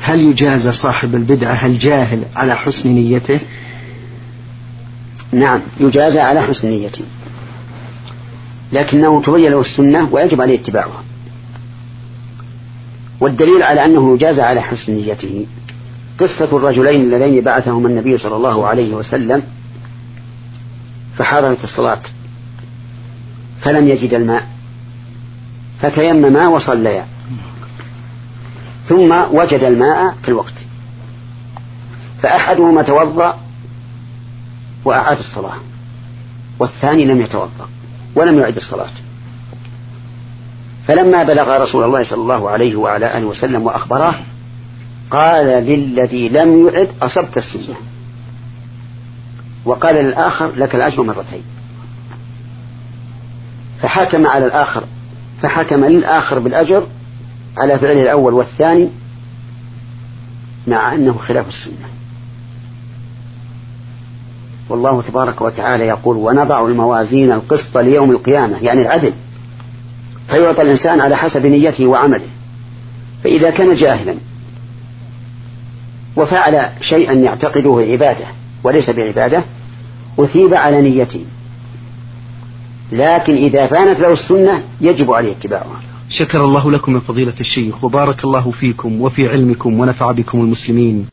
هل يجازى صاحب البدعة الجاهل على حسن نيته؟ نعم يجازى على حسن نيته، لكنه تبين له السنة ويجب عليه اتباعها. والدليل على أنه يجازى على حسن نيته قصة الرجلين اللذين بعثهما النبي صلى الله عليه وسلم فحضرت الصلاة فلم يجد الماء فتيمما وصليا، ثم وجد الماء في الوقت، فأحدهما توضأ وأعاد الصلاة، والثاني لم يتوضأ ولم يعد الصلاة. فلما بلغ رسول الله صلى الله عليه وعلى آله وسلم وأخبره قال للذي لم يعد أصبت السنة، وقال للآخر لك الأجر مرتين. فحكم للآخر بالأجر على فعله الأول والثاني مع أنه خلاف السنة. والله تبارك وتعالى يقول ونضع الموازين القسط ليوم القيامة، يعني العدل، فيعطى الإنسان على حسب نيته وعمله. فإذا كان جاهلا وفعل شيئا يعتقده عبادة وليس بعبادة أثيب على نيته، لكن إذا بانت له السنة يجب عليه اتباعها. شكر الله لكم يا فضيلة الشيخ، وبارك الله فيكم وفي علمكم ونفع بكم المسلمين.